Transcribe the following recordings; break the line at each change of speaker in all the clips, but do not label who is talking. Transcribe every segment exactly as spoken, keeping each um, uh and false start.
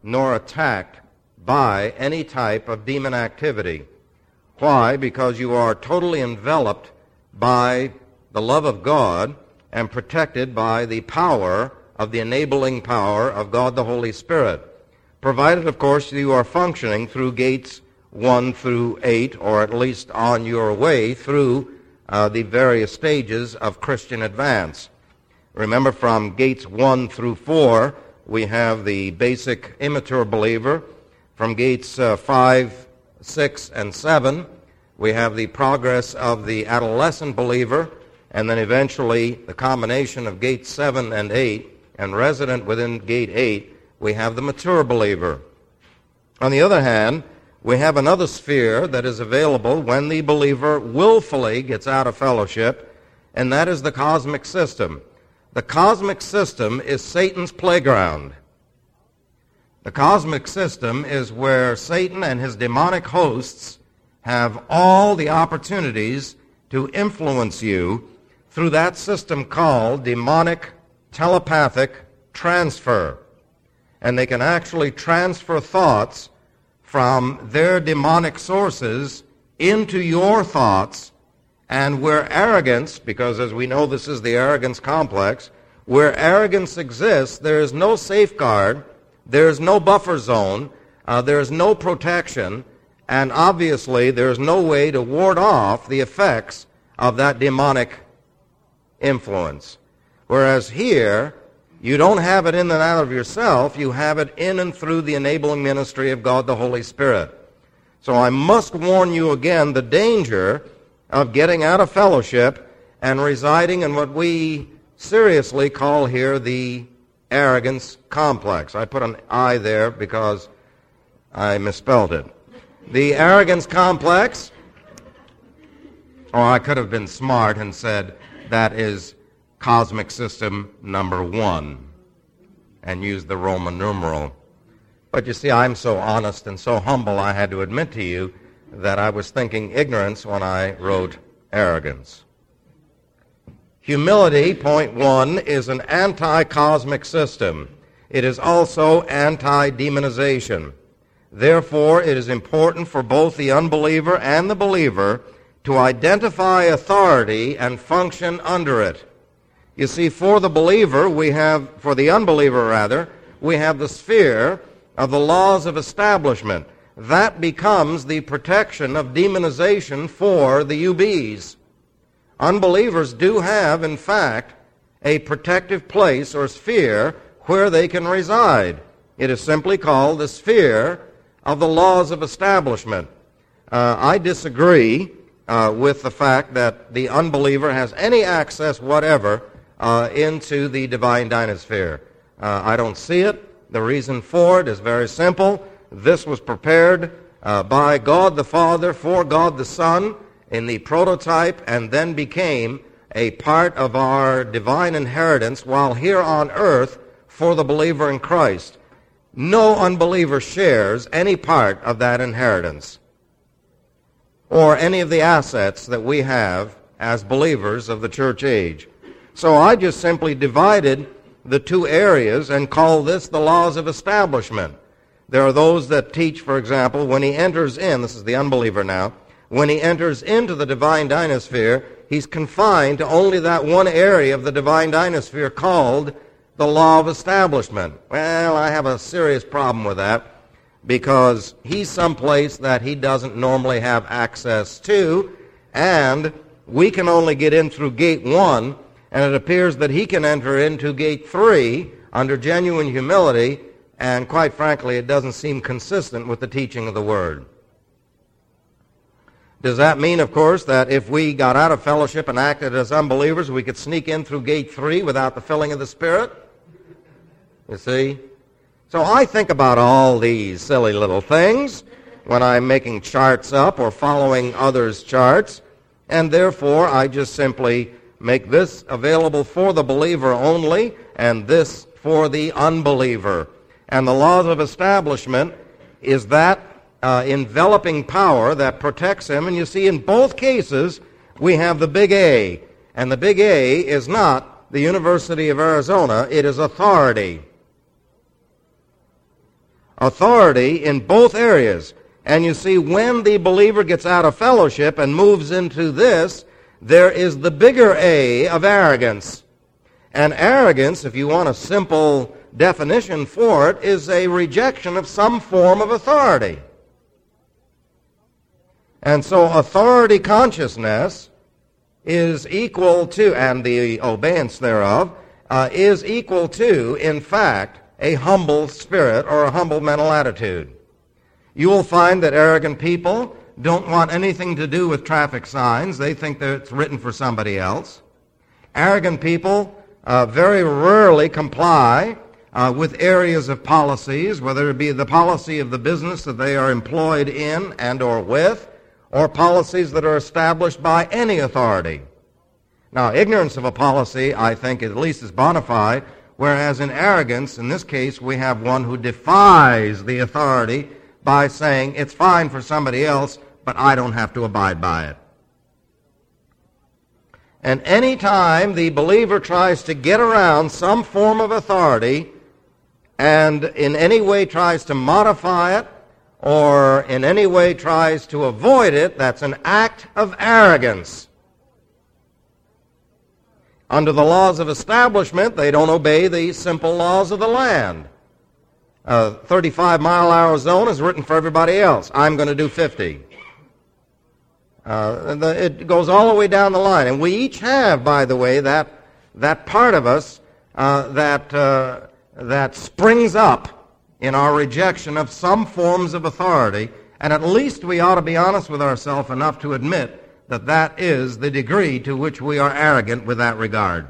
nor attacked by any type of demon activity. Why? Because you are totally enveloped by the love of God and protected by the power of the enabling power of God the Holy Spirit, provided, of course, you are functioning through gates one through eight, or at least on your way through uh, the various stages of Christian advance. Remember, from gates one through four, we have the basic immature believer. From gates uh, five, six, and seven, we have the progress of the adolescent believer, and then eventually the combination of gates seven and eight, and resident within gate eight, we have the mature believer. On the other hand, we have another sphere that is available when the believer willfully gets out of fellowship, and that is the cosmic system. The cosmic system is Satan's playground. The cosmic system is where Satan and his demonic hosts have all the opportunities to influence you through that system called demonic telepathic transfer. And they can actually transfer thoughts from their demonic sources into your thoughts, and where arrogance, because as we know this is the arrogance complex, where arrogance exists, there is no safeguard, there is no buffer zone, uh, there is no protection, and obviously there is no way to ward off the effects of that demonic influence. Whereas here, you don't have it in and out of yourself, you have it in and through the enabling ministry of God the Holy Spirit. So I must warn you again the danger of getting out of fellowship and residing in what we seriously call here the arrogance complex. I put an I there because I misspelled it. The arrogance complex, or I could have been smart and said that is cosmic system number one and used the Roman numeral. But you see, I'm so honest and so humble, I had to admit to you that I was thinking ignorance when I wrote arrogance. Humility, point one, is an anti-cosmic system. It is also anti-demonization. Therefore, it is important for both the unbeliever and the believer to identify authority and function under it. You see, for the believer, we have, for the unbeliever rather, we have the sphere of the laws of establishment. That becomes the protection of demonization for the U Bs. Unbelievers do have, in fact, a protective place or sphere where they can reside. It is simply called the sphere of the laws of establishment. Uh, I disagree uh, with the fact that the unbeliever has any access whatever uh, into the divine dynasphere. Uh, I don't see it. The reason for it is very simple. This was prepared uh, by God the Father for God the Son in the prototype, and then became a part of our divine inheritance while here on earth for the believer in Christ. No unbeliever shares any part of that inheritance or any of the assets that we have as believers of the church age. So I just simply divided the two areas and call this the laws of establishment. There are those that teach, for example, when he enters in, this is the unbeliever now, when he enters into the divine dynasphere, he's confined to only that one area of the divine dynasphere called the law of establishment. Well, I have a serious problem with that because he's someplace that he doesn't normally have access to, and we can only get in through gate one, and it appears that he can enter into gate three under genuine humility, and quite frankly, it doesn't seem consistent with the teaching of the Word. Does that mean, of course, that if we got out of fellowship and acted as unbelievers, we could sneak in through gate three without the filling of the Spirit? You see? So I think about all these silly little things when I'm making charts up or following others' charts, and therefore I just simply make this available for the believer only, and this for the unbeliever. And the laws of establishment is that uh, enveloping power that protects him. And you see, in both cases, we have the big A. And the big A is not the University of Arizona, it is authority. authority in both areas. And you see, when the believer gets out of fellowship and moves into this, there is the bigger A of arrogance. And arrogance, if you want a simple definition for it, is a rejection of some form of authority. And so authority consciousness is equal to, and the obeyance thereof, uh, is equal to, in fact, a humble spirit or a humble mental attitude. You will find that arrogant people don't want anything to do with traffic signs. They think that it's written for somebody else. Arrogant people uh, very rarely comply uh, with areas of policies, whether it be the policy of the business that they are employed in and or with, or policies that are established by any authority. Now, ignorance of a policy, I think, at least is bona fide, whereas in arrogance, in this case, we have one who defies the authority by saying, it's fine for somebody else, but I don't have to abide by it. And any time the believer tries to get around some form of authority and in any way tries to modify it or in any way tries to avoid it, that's an act of arrogance. Under the laws of establishment, they don't obey the simple laws of the land. A thirty-five mile an hour zone is written for everybody else. I'm going to do fifty. Uh, the, it goes all the way down the line. And we each have, by the way, that, that part of us uh, that, uh, that springs up in our rejection of some forms of authority. And at least we ought to be honest with ourselves enough to admit that that is the degree to which we are arrogant with that regard.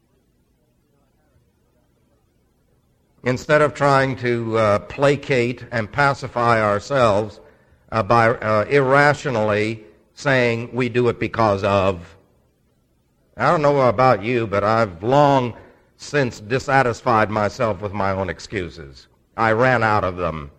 Instead of trying to uh, placate and pacify ourselves uh, by uh, irrationally saying we do it because of. I don't know about you, but I've long since dissatisfied myself with my own excuses. I ran out of them.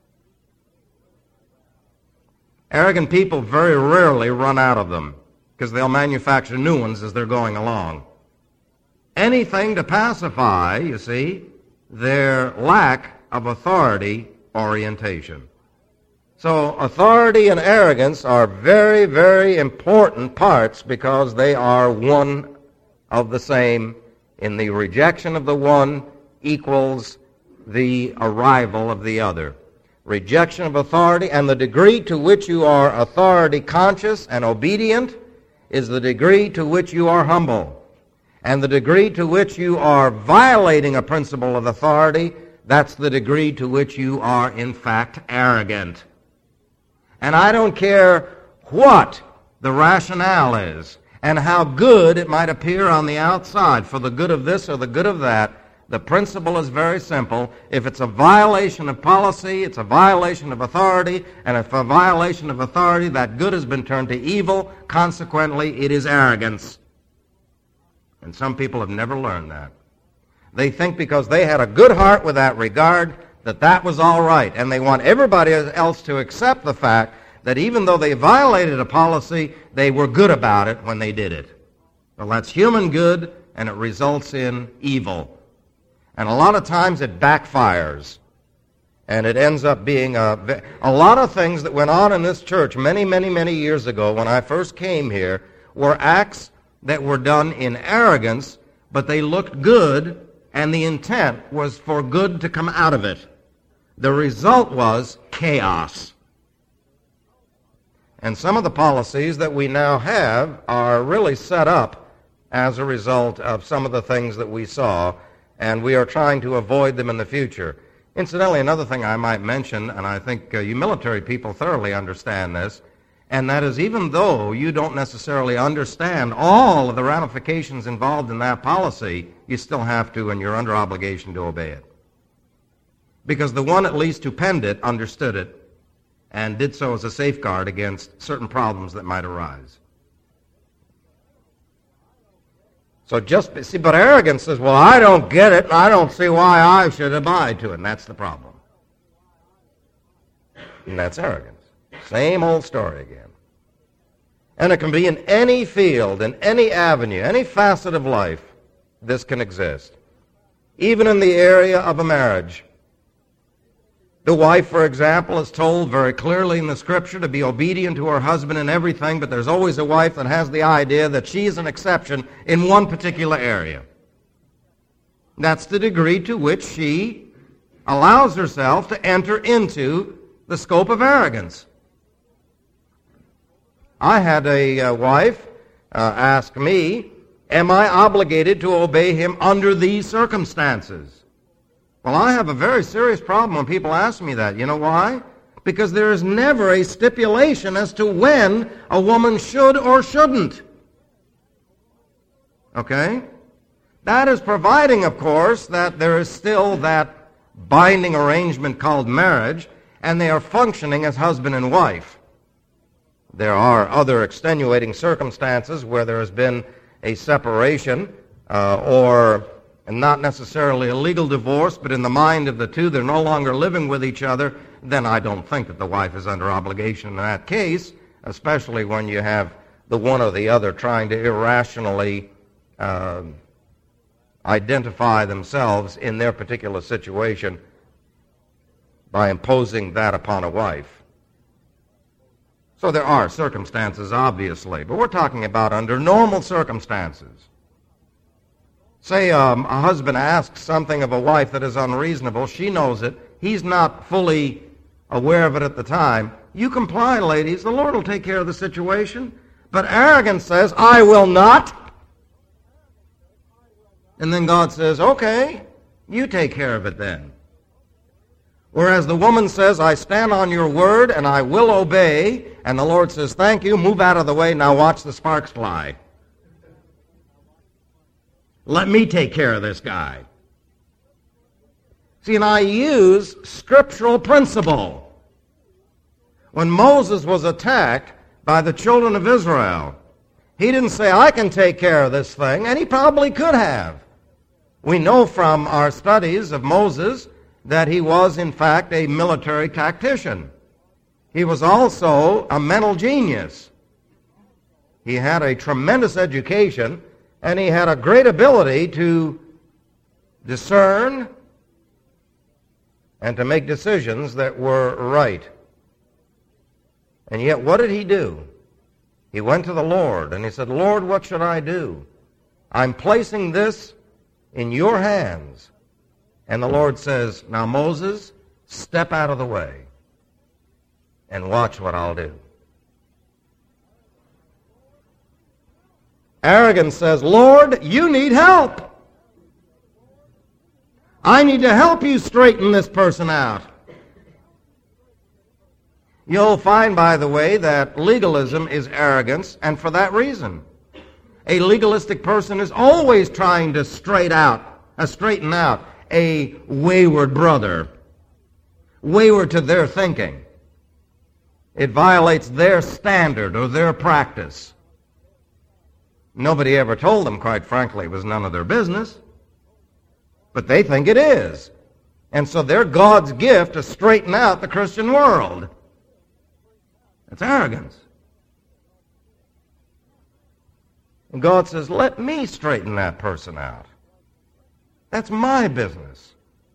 Arrogant people very rarely run out of them because they'll manufacture new ones as they're going along. Anything to pacify, you see, their lack of authority orientation. So authority and arrogance are very, very important parts because they are one of the same. In the rejection of the one equals the arrival of the other. Rejection of authority, and the degree to which you are authority conscious and obedient is the degree to which you are humble. And the degree to which you are violating a principle of authority, that's the degree to which you are, in fact, arrogant. And I don't care what the rationale is and how good it might appear on the outside for the good of this or the good of that. The principle is very simple. If it's a violation of policy, it's a violation of authority, and if a violation of authority, that good has been turned to evil. Consequently, it is arrogance. And some people have never learned that. They think because they had a good heart with that regard, that that was all right. And they want everybody else to accept the fact that even though they violated a policy, they were good about it when they did it. Well, that's human good, and it results in evil. And a lot of times it backfires. And it ends up being a, a lot of things that went on in this church many, many, many years ago when I first came here were acts that were done in arrogance, but they looked good, and the intent was for good to come out of it. The result was chaos. And some of the policies that we now have are really set up as a result of some of the things that we saw, and we are trying to avoid them in the future. Incidentally, another thing I might mention, and I think uh, you military people thoroughly understand this, and that is even though you don't necessarily understand all of the ramifications involved in that policy, you still have to, and you're under obligation to obey it. Because the one at least who penned it understood it and did so as a safeguard against certain problems that might arise. So just, see, but arrogance says, well, I don't get it, and I don't see why I should abide to it, and that's the problem. And that's arrogance. Same old story again. And it can be in any field, in any avenue, any facet of life, this can exist. Even in the area of a marriage. The wife, for example, is told very clearly in the Scripture to be obedient to her husband in everything, but there's always a wife that has the idea that she is an exception in one particular area. That's the degree to which she allows herself to enter into the scope of arrogance. I had a uh, wife uh, ask me, am I obligated to obey him under these circumstances? Well, I have a very serious problem when people ask me that. You know why? Because there is never a stipulation as to when a woman should or shouldn't. Okay? That is providing, of course, that there is still that binding arrangement called marriage, and they are functioning as husband and wife. There are other extenuating circumstances where there has been a separation uh, or not necessarily a legal divorce, but in the mind of the two, they're no longer living with each other. Then I don't think that the wife is under obligation in that case, especially when you have the one or the other trying to irrationally uh, identify themselves in their particular situation by imposing that upon a wife. So there are circumstances, obviously, but we're talking about under normal circumstances. Say um, a husband asks something of a wife that is unreasonable. She knows it. He's not fully aware of it at the time. You comply, ladies. The Lord will take care of the situation. But arrogance says, I will not. And then God says, okay, you take care of it then. Whereas the woman says, I stand on your word and I will obey. And the Lord says, thank you, move out of the way, now watch the sparks fly. Let me take care of this guy. See, and I use scriptural principle. When Moses was attacked by the children of Israel, he didn't say, I can take care of this thing, and he probably could have. We know from our studies of Moses that he was, in fact, a military tactician. He was also a mental genius. He had a tremendous education, and he had a great ability to discern and to make decisions that were right. And yet, what did he do? He went to the Lord, and he said, Lord, what should I do? I'm placing this in your hands. And the Lord says, now, Moses, step out of the way and watch what I'll do. Arrogance says, Lord, you need help. I need to help you straighten this person out. You'll find, by the way, that legalism is arrogance, and for that reason. A legalistic person is always trying to straight out, uh, straighten out a wayward brother, wayward to their thinking. It violates their standard or their practice. Nobody ever told them, quite frankly, it was none of their business. But they think it is. And so they're God's gift to straighten out the Christian world. It's arrogance. And God says, let me straighten that person out. That's my business.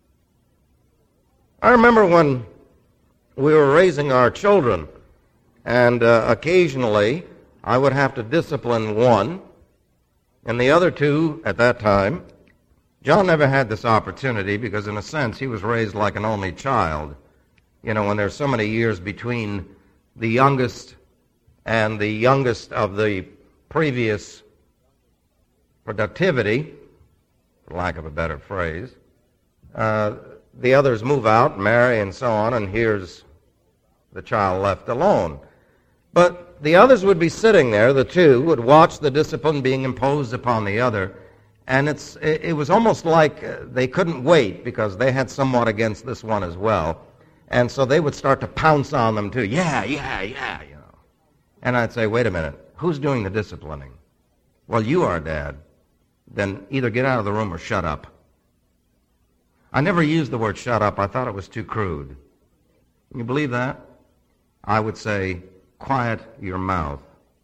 I remember when we were raising our children, and uh, occasionally I would have to discipline one, and the other two at that time, John never had this opportunity because in a sense he was raised like an only child. You know, when there's so many years between the youngest and the youngest of the previous productivity, for lack of a better phrase, uh, the others move out, marry, and so on, and here's the child left alone. But the others would be sitting there, the two, would watch the discipline being imposed upon the other, and it's it, it was almost like they couldn't wait because they had somewhat against this one as well. And so they would start to pounce on them too. Yeah, yeah, yeah, you know. And I'd say, wait a minute, who's doing the disciplining? Well, you are, Dad. Then either get out of the room or shut up. I never used the word shut up. I thought it was too crude. Can you believe that? I would say, quiet your mouth.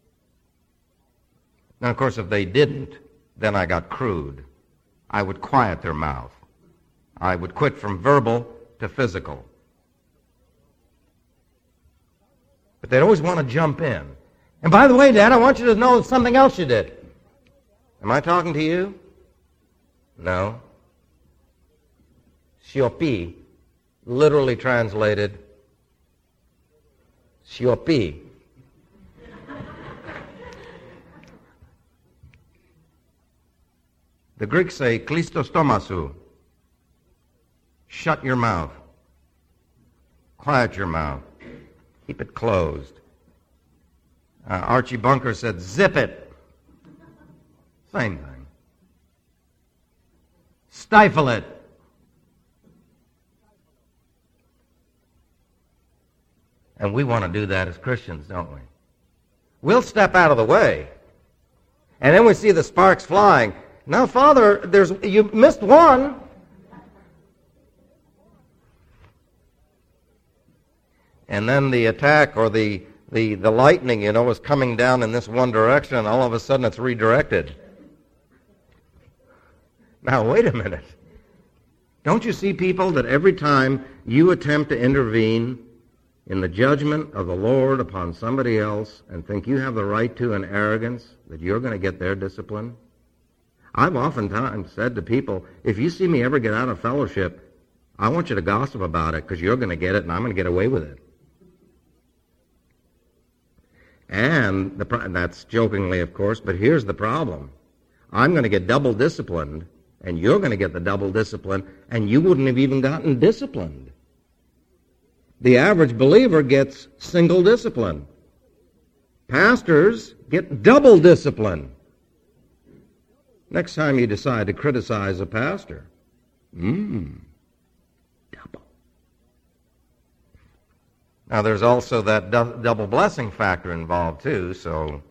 Now, of course, if they didn't, then I got crude. I would quiet their mouth. I would quit from verbal to physical. they'd always want to jump in. And by the way, Dad, I want you to know something else you did. Am I talking to you? No. Siopi, literally translated, siopi. The Greeks say, klistostomasu. Shut your mouth. Quiet your mouth. Keep it closed. Uh, Archie Bunker said, zip it. Same thing. Stifle it. And we want to do that as Christians, don't we? We'll step out of the way. And then we see the sparks flying. Now, Father, there's you missed one. And then the attack or the, the, the lightning, you know, is coming down in this one direction, and all of a sudden it's redirected. Now, wait a minute. Don't you see, people, that every time you attempt to intervene in the judgment of the Lord upon somebody else and think you have the right to in arrogance, that you're going to get their discipline? I've oftentimes said to people, if you see me ever get out of fellowship, I want you to gossip about it because you're going to get it and I'm going to get away with it. And the, that's jokingly, of course, but here's the problem. I'm going to get double disciplined, and you're going to get the double discipline, and you wouldn't have even gotten disciplined. The average believer gets single discipline. Pastors get double discipline. Next time you decide to criticize a pastor, mmm, double. Now there's also that du- double blessing factor involved too, so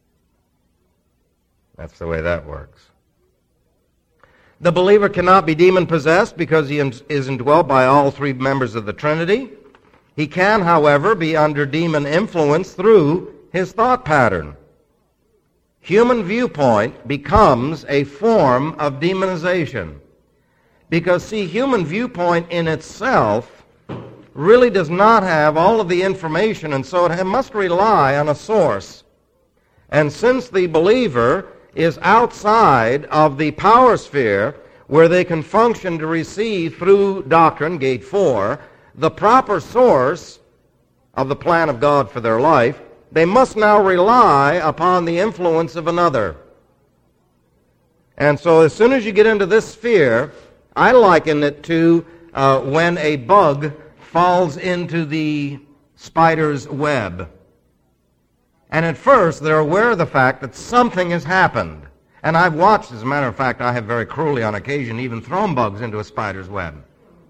that's the way that works. The believer cannot be demon-possessed because he is indwelt by all three members of the Trinity. He can, however, be under demon influence through his thought pattern. Human viewpoint becomes a form of demonization. Because, see, human viewpoint in itself really does not have all of the information, and so it must rely on a source. And since the believer is outside of the power sphere where they can function to receive through doctrine, gate four, the proper source of the plan of God for their life, they must now rely upon the influence of another. And so as soon as you get into this sphere, I liken it to uh, when a bug falls into the spider's web. And at first, they're aware of the fact that something has happened. And I've watched, as a matter of fact, I have very cruelly on occasion even thrown bugs into a spider's web,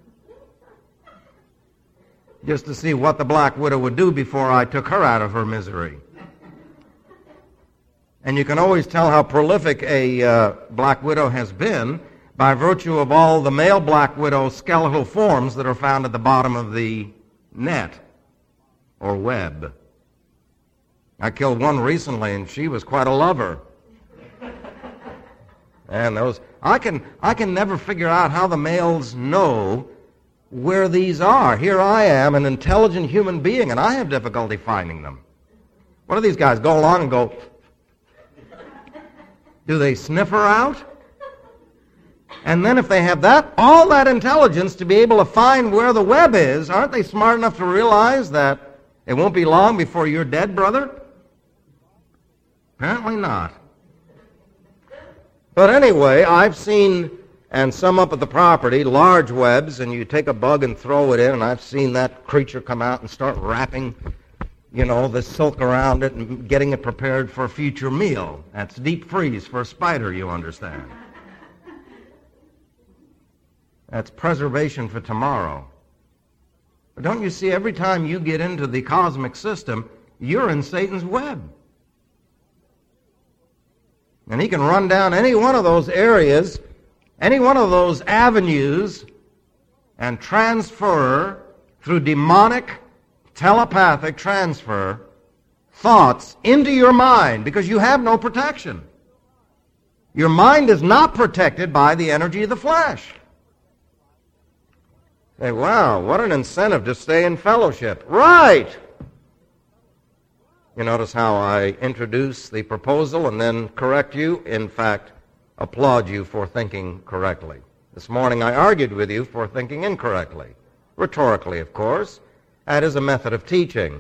just to see what the Black Widow would do before I took her out of her misery. And you can always tell how prolific a uh, Black Widow has been by virtue of all the male Black Widow skeletal forms that are found at the bottom of the net or web. I killed one recently, and she was quite a lover. And those, I can, I can never figure out how the males know where these are. Here I am, an intelligent human being, and I have difficulty finding them. What do these guys go along and go, do they sniff her out? And then if they have that, all that intelligence to be able to find where the web is, aren't they smart enough to realize that it won't be long before you're dead, brother? Apparently not. But anyway, I've seen, and some up at the property, large webs, and you take a bug and throw it in, and I've seen that creature come out and start wrapping, you know, the silk around it and getting it prepared for a future meal. That's deep freeze for a spider, you understand. That's preservation for tomorrow. But don't you see, every time you get into the cosmic system, you're in Satan's web. And he can run down any one of those areas, any one of those avenues, and transfer, through demonic, telepathic transfer, thoughts into your mind, because you have no protection. Your mind is not protected by the energy of the flesh. Say, wow, what an incentive to stay in fellowship. Right! You notice how I introduce the proposal and then correct you? In fact, applaud you for thinking correctly. This morning I argued with you for thinking incorrectly. Rhetorically, of course. That is a method of teaching.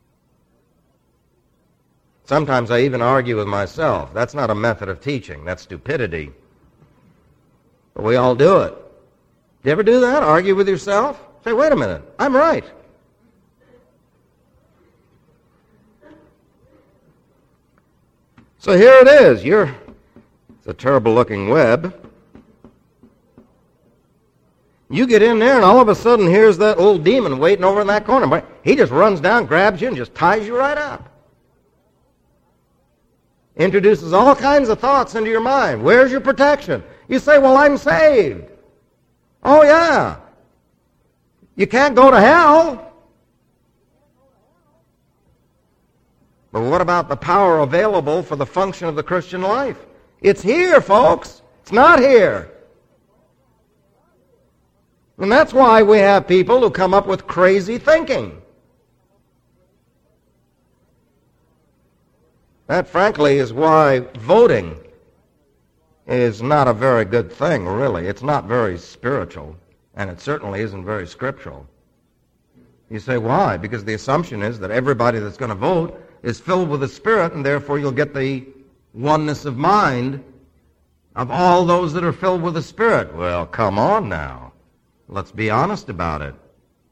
Sometimes I even argue with myself. That's not a method of teaching. That's stupidity. But we all do it. Do you ever do that? Argue with yourself? Say, wait a minute, I'm right. So here it is. You're, it's a terrible-looking web. You get in there, and all of a sudden, here's that old demon waiting over in that corner. But he just runs down, grabs you, and just ties you right up. Introduces all kinds of thoughts into your mind. Where's your protection? You say, well, I'm saved. Oh, yeah. You can't go to hell. But what about the power available for the function of the Christian life? It's here, folks. It's not here. And that's why we have people who come up with crazy thinking. That, frankly, is why voting is not a very good thing, really. It's not very spiritual, and it certainly isn't very scriptural. You say, why? Because the assumption is that everybody that's going to vote is filled with the Spirit, and therefore you'll get the oneness of mind of all those that are filled with the Spirit. Well, come on now. Let's be honest about it.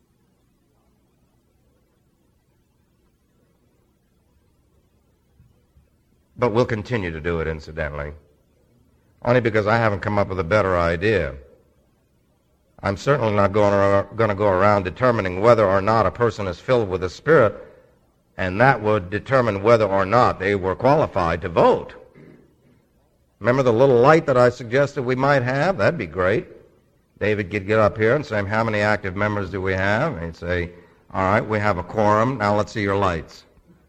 But we'll continue to do it, incidentally, only because I haven't come up with a better idea. I'm certainly not going to go around determining whether or not a person is filled with the Spirit, and that would determine whether or not they were qualified to vote. Remember the little light that I suggested we might have? That'd be great. David could get up here and say, how many active members do we have? And he'd say, all right, we have a quorum. Now let's see your lights.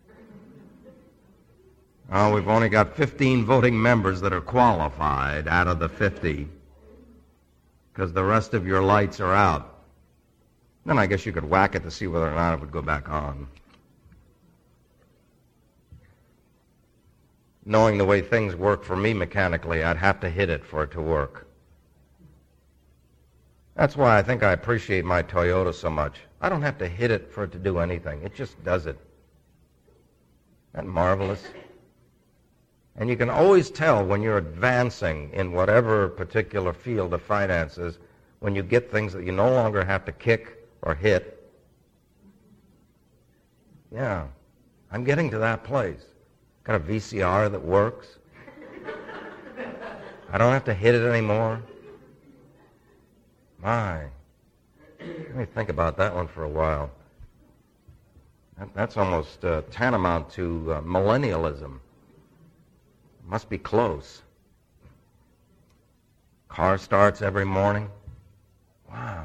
Oh, we've only got fifteen voting members that are qualified out of the fifty because the rest of your lights are out. Then I guess you could whack it to see whether or not it would go back on. Knowing the way things work for me mechanically, I'd have to hit it for it to work. That's why I think I appreciate my Toyota so much. I don't have to hit it for it to do anything. It just does it. Isn't that marvelous? And you can always tell when you're advancing in whatever particular field of finances when you get things that you no longer have to kick or hit. Yeah, I'm getting to that place. Got a V C R that works. I don't have to hit it anymore. My. Let me think about that one for a while. That, that's almost uh, tantamount to uh, millennialism. Must be close. Car starts every morning. Wow.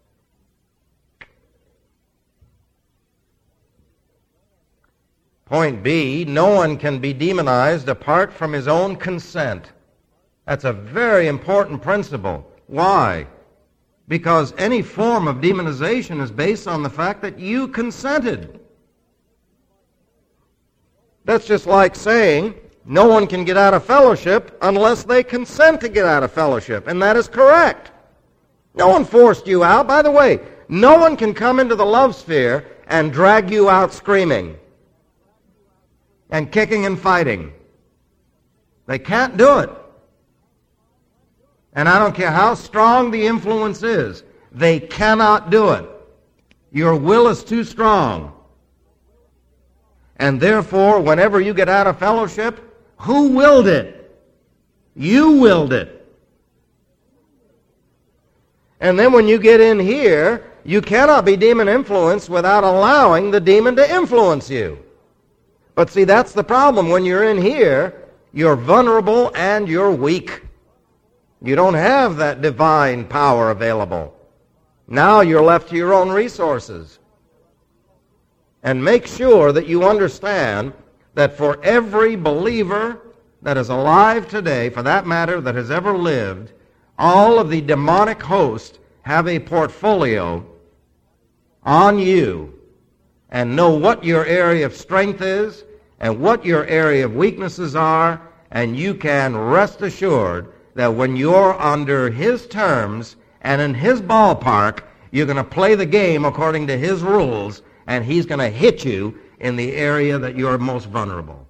Point B, no one can be demonized apart from his own consent. That's a very important principle. Why? Because any form of demonization is based on the fact that you consented. That's just like saying no one can get out of fellowship unless they consent to get out of fellowship, and that is correct. No one forced you out. By the way, no one can come into the love sphere and drag you out screaming and kicking and fighting. They can't do it. And I don't care how strong the influence is, they cannot do it. Your will is too strong. And therefore, whenever you get out of fellowship, who willed it? You willed it. And then when you get in here, you cannot be demon influenced without allowing the demon to influence you. But see, that's the problem. When you're in here, you're vulnerable and you're weak. You don't have that divine power available. Now you're left to your own resources. And make sure that you understand that for every believer that is alive today, for that matter, that has ever lived, all of the demonic hosts have a portfolio on you and know what your area of strength is and what your area of weaknesses are, and you can rest assured that when you're under his terms and in his ballpark, you're going to play the game according to his rules, and he's going to hit you in the area that you're most vulnerable.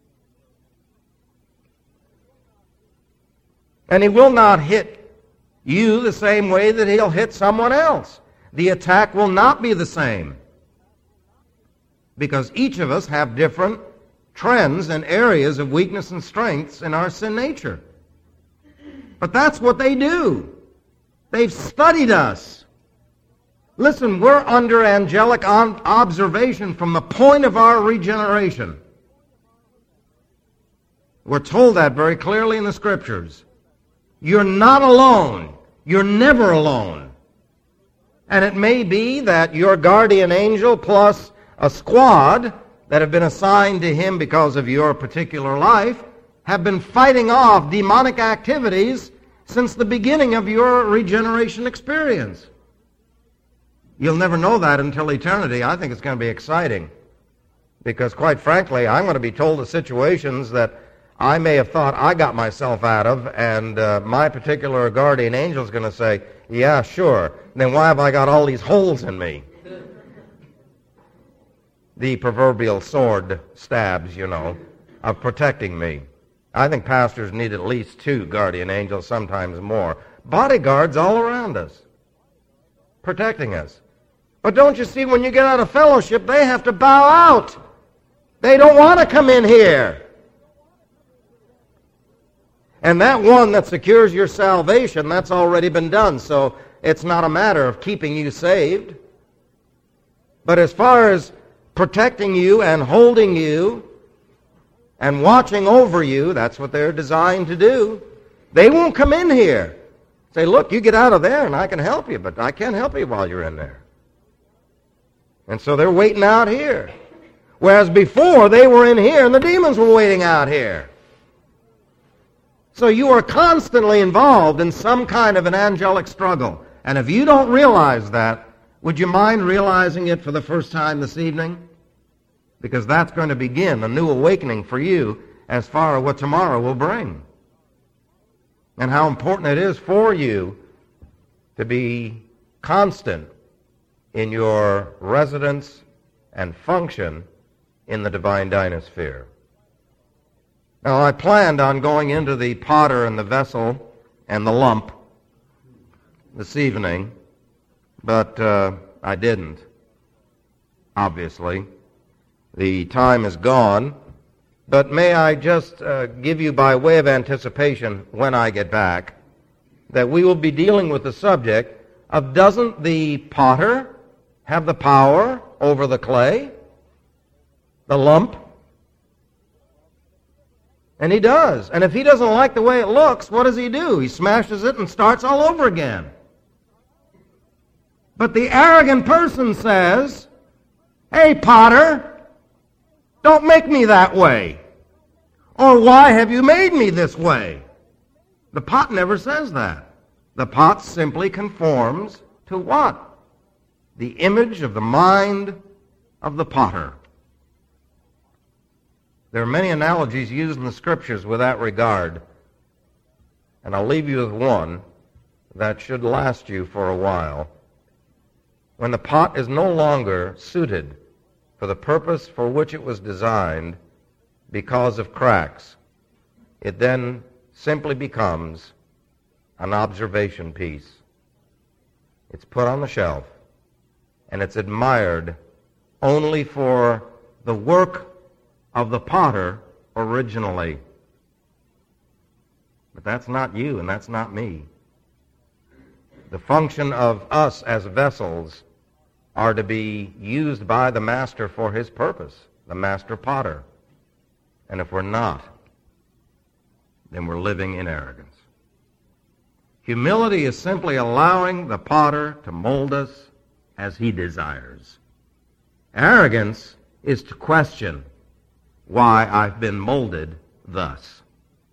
And he will not hit you the same way that he'll hit someone else. The attack will not be the same, because each of us have different trends and areas of weakness and strengths in our sin nature. But that's what they do. They've studied us. Listen, we're under angelic observation from the point of our regeneration. We're told that very clearly in the Scriptures. You're not alone. You're never alone. And it may be that your guardian angel plus a squad that have been assigned to him because of your particular life have been fighting off demonic activities since the beginning of your regeneration experience. You'll never know that until eternity. I think it's going to be exciting, because quite frankly, I'm going to be told of situations that I may have thought I got myself out of, and uh, my particular guardian angel is going to say, yeah, sure. Then why have I got all these holes in me? The proverbial sword stabs, you know, of protecting me. I think pastors need at least two guardian angels, sometimes more. Bodyguards all around us, protecting us. But don't you see, when you get out of fellowship, they have to bow out. They don't want to come in here. And that one that secures your salvation, that's already been done. So it's not a matter of keeping you saved. But as far as protecting you and holding you and watching over you, that's what they're designed to do. They won't come in here. Say, look, you get out of there and I can help you, but I can't help you while you're in there. And so they're waiting out here. Whereas before, they were in here and the demons were waiting out here. So you are constantly involved in some kind of an angelic struggle. And if you don't realize that, would you mind realizing it for the first time this evening? Because that's going to begin a new awakening for you as far as what tomorrow will bring. And how important it is for you to be constant in your residence and function in the divine dynasphere. Now, I planned on going into the potter and the vessel and the lump this evening, but uh, I didn't, obviously. The time is gone, but may I just uh, give you by way of anticipation when I get back that we will be dealing with the subject of, doesn't the potter have the power over the clay, the lump? And he does. And if he doesn't like the way it looks, what does he do? He smashes it and starts all over again. But the arrogant person says, hey, potter, don't make me that way. Or why have you made me this way? The pot never says that. The pot simply conforms to what? The image of the mind of the potter. There are many analogies used in the Scriptures with that regard, and I'll leave you with one that should last you for a while. When the pot is no longer suited for the purpose for which it was designed because of cracks, it then simply becomes an observation piece. It's put on the shelf, and it's admired only for the work of the potter originally. But that's not you, and that's not me. The function of us as vessels are to be used by the master for his purpose, the master potter. And if we're not, then we're living in arrogance. Humility is simply allowing the potter to mold us as he desires. Arrogance is to question why I've been molded thus.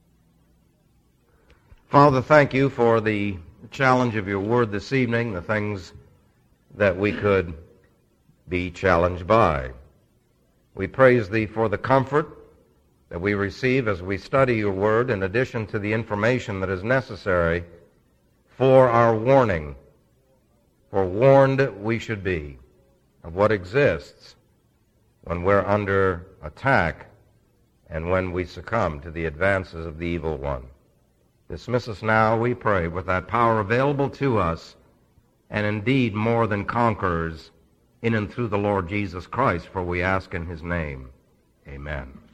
Father, thank you for the challenge of your word this evening, the things that we could be challenged by. We praise Thee for the comfort that we receive as we study Your Word, in addition to the information that is necessary for our warning. For warned we should be of what exists when we're under attack and when we succumb to the advances of the evil one. Dismiss us now, we pray, with that power available to us, and indeed more than conquerors, in and through the Lord Jesus Christ, for we ask in His name. Amen.